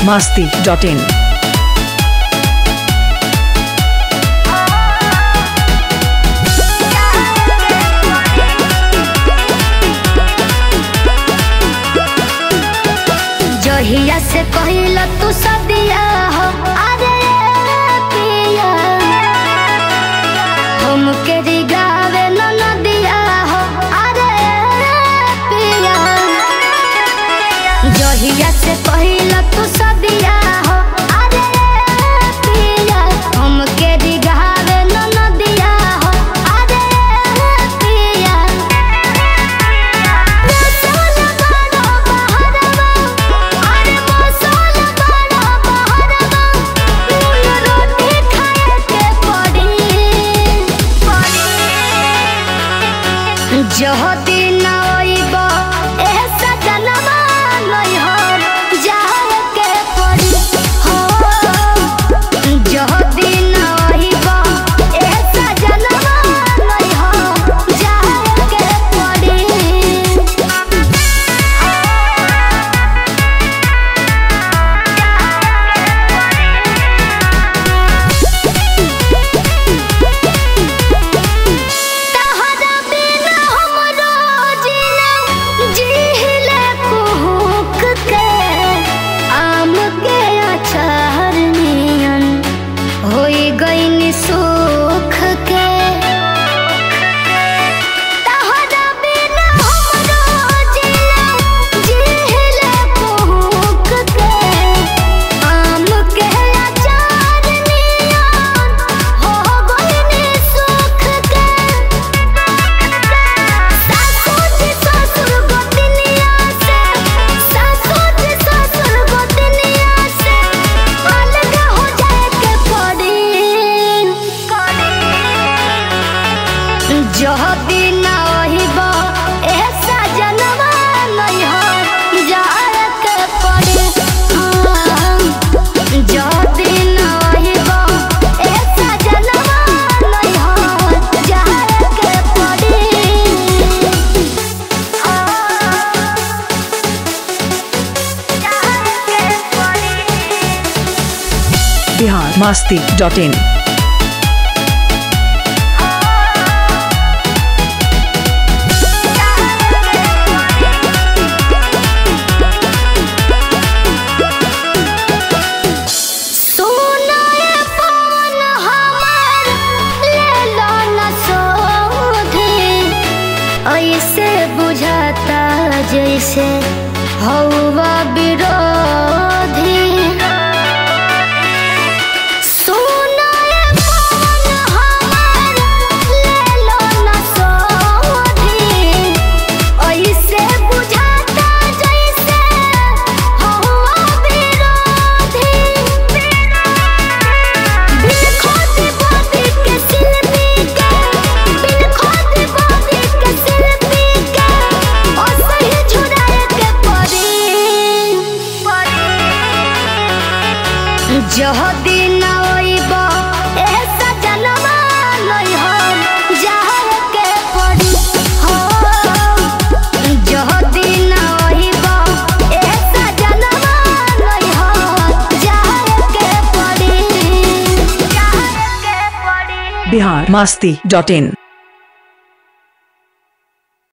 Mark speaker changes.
Speaker 1: biharmasti.in
Speaker 2: जहिया से कहिला तू सदिया हो अरे पिया हमके रिगावे न नदिया हो अरे पिया जहिया से कहिला तू सदिया हो अरे पिया हमके रिगावे न नदिया हो अरे पिया जह दिन आइब ऐसा जनवा नहीं हो जाए के पड़ी हो जह दिन आइब ऐसा जनवा नहीं हो जाए के पड़ी सुख के तहरा बिना हमरो जिले भूख के आम के अचार नियन हो गइनी सुख के सासू जी ससुर गोतनिया से अलग हो जाए के पड़ी जह दिन आइब ऐसा जनवा नहीं हो जाए के पड़ी जह दिन आइब ऐसा जनवा नहीं हो जाए के पड़ी
Speaker 1: biharmasti.in
Speaker 2: ऐसे बुझाता जैसे हवा विरोधी सुनाए कौन हमार ले लो न सोधी ऐसे बुझाता जैसे हवा विरोधी बिन खोदी बोदी के शिल्पी के बिन खोदी बोदी के शिल्पी के असही छुड़ाए के पड़ी जह दिन आइब ऐसा जनवा नहीं हो जाए के पड़ी हो जह दिन आइब ऐसा जनवा नहीं हो जाए के पड़ी
Speaker 1: biharmasti.in